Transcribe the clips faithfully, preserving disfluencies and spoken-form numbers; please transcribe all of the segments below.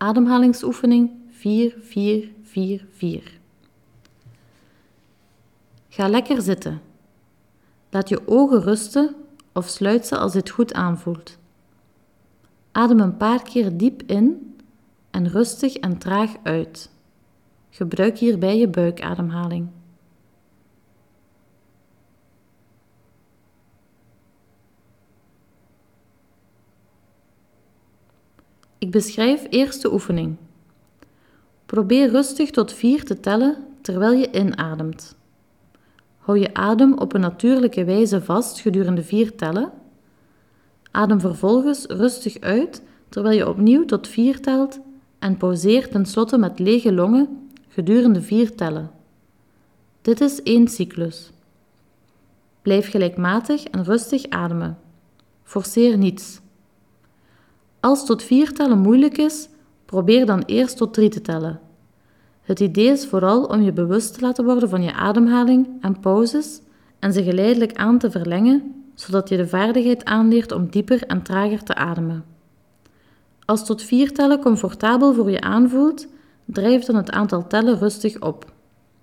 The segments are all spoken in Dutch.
Ademhalingsoefening vier vier vier vier. Ga lekker zitten. Laat je ogen rusten of sluit ze als dit goed aanvoelt. Adem een paar keer diep in en rustig en traag uit. Gebruik hierbij je buikademhaling. Ik beschrijf eerst de oefening. Probeer rustig tot vier te tellen terwijl je inademt. Hou je adem op een natuurlijke wijze vast gedurende vier tellen. Adem vervolgens rustig uit terwijl je opnieuw tot vier telt en pauzeer tenslotte met lege longen gedurende vier tellen. Dit is één cyclus. Blijf gelijkmatig en rustig ademen. Forceer niets. Als tot vier tellen moeilijk is, probeer dan eerst tot drie te tellen. Het idee is vooral om je bewust te laten worden van je ademhaling en pauzes en ze geleidelijk aan te verlengen, zodat je de vaardigheid aanleert om dieper en trager te ademen. Als tot vier tellen comfortabel voor je aanvoelt, drijf dan het aantal tellen rustig op.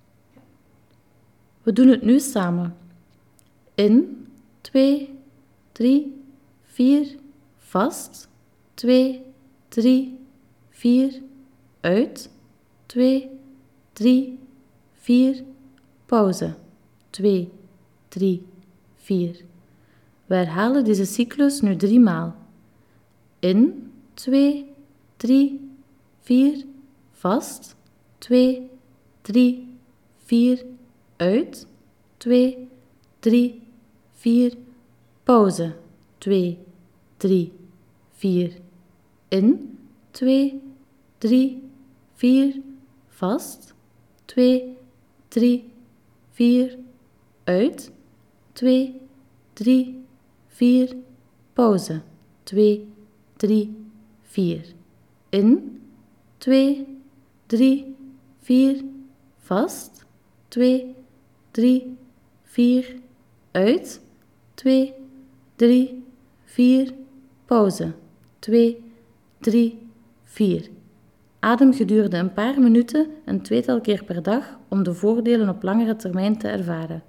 We doen het nu samen. In, twee, drie, vier, vast, twee, drie, vier, uit, twee, drie, vier, pauze, twee, drie, vier. We herhalen deze cyclus nu drie maal. In, twee, drie, vier, vast, twee, drie, vier, uit, twee, drie, vier, pauze, twee, drie, vier, in, twee, drie, vier, vast, twee, drie, vier, uit, twee, drie, vier, pauze, twee, drie, vier, in, twee, drie, vier, vast, twee, drie, vier, uit, twee, drie, vier, pauze, twee, drie, vier. Adem gedurende een paar minuten een tweetal keer per dag om de voordelen op langere termijn te ervaren.